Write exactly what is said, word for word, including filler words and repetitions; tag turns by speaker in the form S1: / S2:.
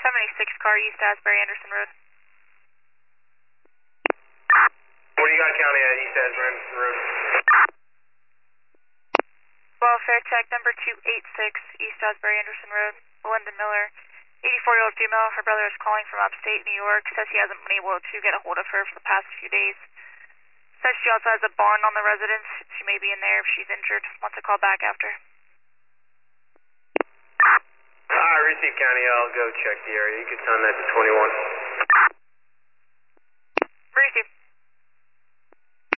S1: seventy-six car East Asbury Anderson Road.
S2: What do you got county at East Asbury Anderson Road?
S1: Welfare check number two eight six East Asbury Anderson Road. Belinda Miller, eighty-four-year-old female. Her brother is calling from upstate New York. Says he hasn't been able to get a hold of her for the past few days. Says she also has a barn on the residence. She may be in there if she's injured. Wants to call back after.
S2: Alright, receive county. I'll go check the area. You can send that to twenty-one.